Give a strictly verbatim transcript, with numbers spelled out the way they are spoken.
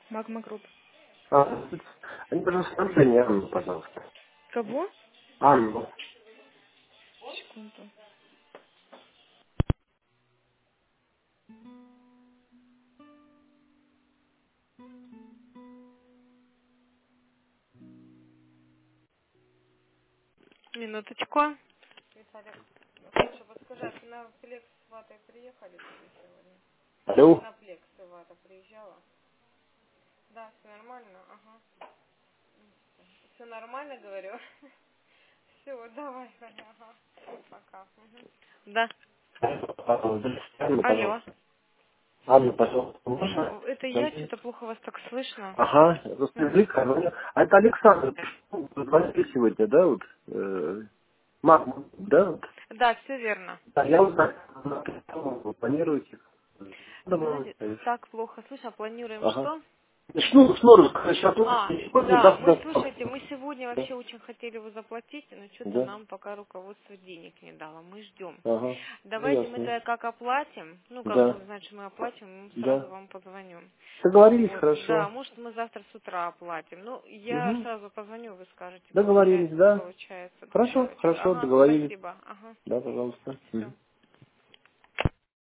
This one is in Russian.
Магма Групп. А, они, пожалуйста, снабжение Анну, пожалуйста. Кого? Анну. Секунду. Минуточку. Виталик, слушай, подскажи, а ты на Плекс с ватой приехали тебе сегодня? Алло. На Плекс ты вата приезжала? Да, все нормально? Ага. Все нормально, говорю? Все, давай, ага. Пока. Мгм. Да. А, здравствуйте, Анна, Алло. пожалуйста. Анна, пожалуйста, можно? Это я, Звоните. что-то плохо вас так слышно. Ага, Мгм. Ростелектрик, звоню. А это Александр. Звонили сегодня, да, вот? Э, Магма, да, вот? Да, все верно. Да, я узнаю, на что вы планируете. Вы Добавить, знаете, конечно. так плохо слышно. Планируем Ага. что? Ну, снова, сейчас, А, сегодня, да, мы, завтра. слушайте, мы сегодня Да, вообще очень хотели его заплатить, но что-то да, нам пока руководство денег не дало. Мы ждем. ага. Ну, Давайте мы ясно. тогда как оплатим, ну, как Да, будем знать, что мы оплатим, мы сразу да. вам позвоним. Договорились, Вот, да, хорошо. может, мы завтра с утра оплатим. Ну, я Угу. сразу позвоню, вы скажете, Договорились, получается, не да. получается. Да, Хорошо, все, хорошо, ага, договорились. спасибо, ага. Да, пожалуйста. Все. Мгм.